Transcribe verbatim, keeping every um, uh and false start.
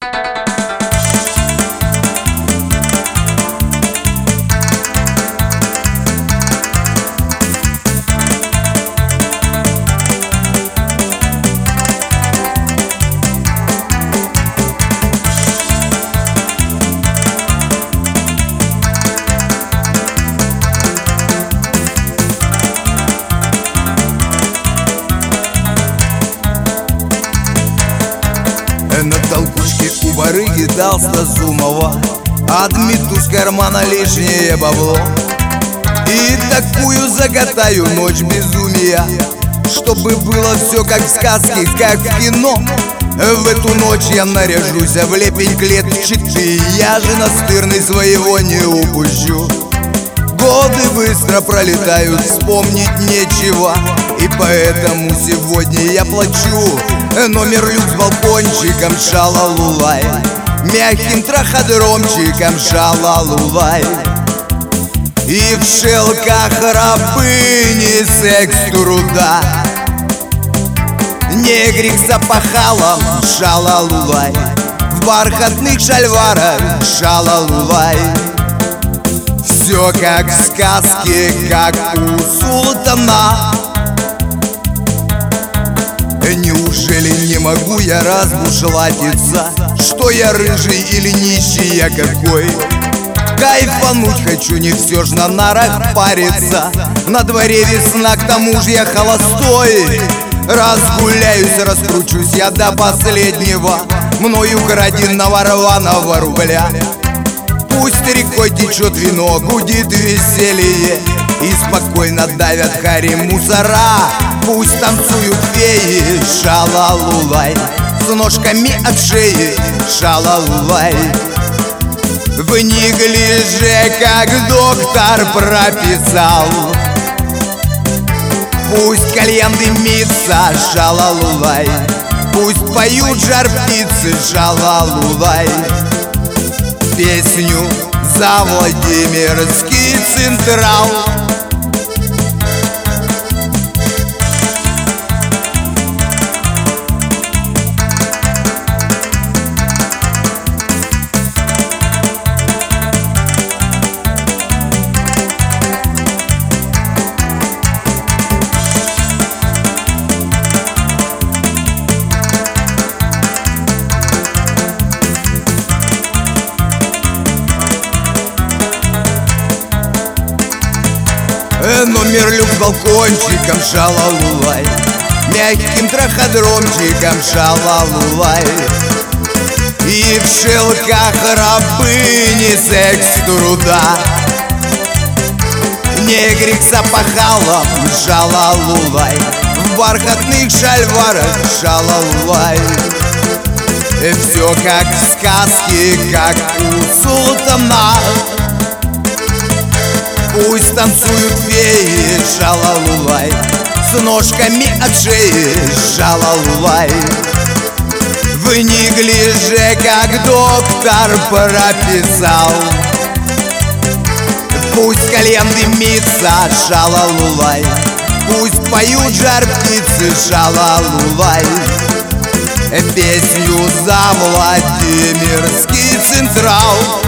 На толкучке у барыги дал Стазумова Адмиту с кармана лишнее бабло. И такую загадаю ночь безумия, чтобы было все как в сказке, как в кино. В эту ночь я наряжусь в лепень клетчатый, я же настырный своего не упущу. Годы быстро пролетают, вспомнить нечего, и поэтому сегодня я плачу. Номер люкс балкончиком, шалалулай, мягким траходромчиком, шалалулай. И в шелках рабыни секс труда, негрик с опахалом, шалалулай, в бархатных шальварах, шалалулай. Все как в сказке, как у султана. Неужели не могу я разбушлатиться, что я рыжий или нищий я какой? Кайфануть хочу, не все ж на нарах париться. На дворе весна, к тому же я холостой. Разгуляюсь, раскручусь я до последнего, мною краденого рваного рубля. Пусть рекой течет вино, гудит веселье, и спокойно давят хари мусора. Пусть танцуют феи, шалалулай, с ножками от шеи, шалалулай. В неглиже, как доктор прописал, пусть кальян дымится, шалалулай, пусть поют жар птицы, шалалулай. Песню за Владимирский Централ. Номер люкс балкончиком, шалалулай, мягким траходромчиком, шалалулай. И в шелках рабыни секс труда, негрик с опахалом, шалалулай, в бархатных шальварах, шалалулай. Все как в сказке, как у султана. Пусть танцуют феи, шалалулай, с ножками от шеи, шалалулай. В неглиже, как доктор прописал, пусть кальян дымится, шалалулай, пусть поют жар птицы, шалалулай. Песню за Владимирский Централ.